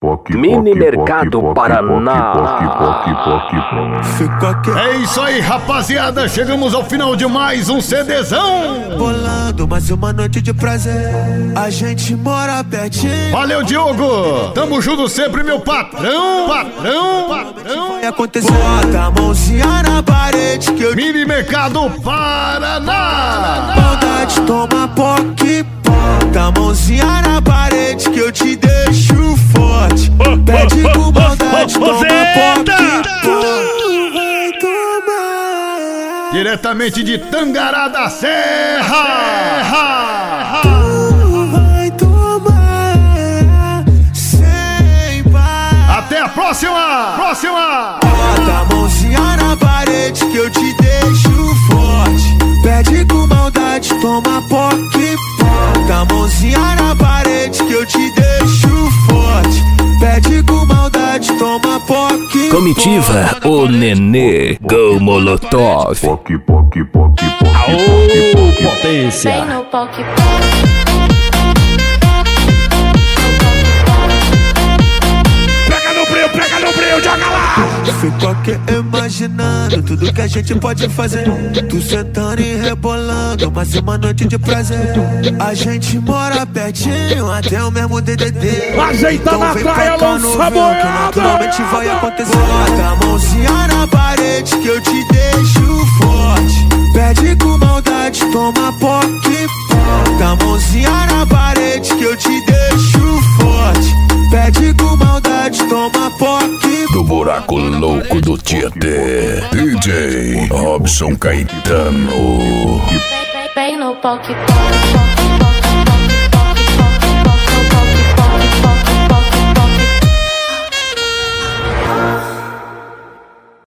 Mini Mercado Paraná. É isso aí, rapaziada, chegamos ao final de mais um CDzão. Bolando mais uma noite de prazer, a gente mora pertinho. Valeu, Diogo, tamo junto sempre, meu patrão. Vai acontecer. Bota a mãozinha na parede que eu... Mini Mercado Paraná. Maldade, toma POC. Bota a mãozinha na parede que eu te deixo forte. Pede com maldade, toma POC. Vai tomar. Diretamente de Tangará da Serra. Vai tomar sem par. Até a próxima. Bota a mãozinha na parede que eu te deixo forte. Pede com maldade, toma POC. Bota a mãozinha na parede que eu te deixo forte. Pede com maldade, toma POC. Comitiva, o Nenê Go Molotov. Aô, potência. Vem no POC. Pega no breu, joga lá. Fico aqui imaginando tudo que a gente pode fazer. Tu sentando e rebolando, mais uma noite de prazer. A gente mora pertinho, até o mesmo DDD. Ajeita na praia, lança boiada. Naturalmente vai acontecer. Bota a mãozinha na parede que eu te deixo forte. Pede com maldade, toma POC. Bota a mãozinha na parede que eu te deixo forte. Pede com maldade, toma POC. Do buraco louco do Tietê, DJ Robson Caetano. Vem no POC.